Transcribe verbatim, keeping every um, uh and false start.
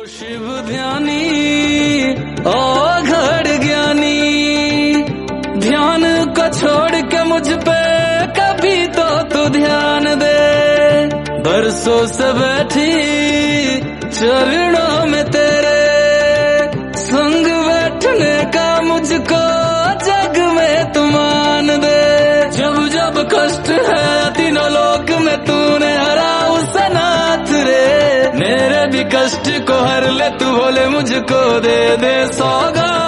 शिव ध्यानी ओ घड़ ज्ञानी, ध्यान को छोड़ के मुझ पे कभी तो तू ध्यान दे। बरसों से बैठी चरणों में तेरे संग बैठने का मुझको जग में तू मान दे। जब जब कष्ट है तीनों लोक में तूने हरा उस नाथ रे, मेरे भी कष्ट को हर ले तू बोले मुझको दे दे सौगात।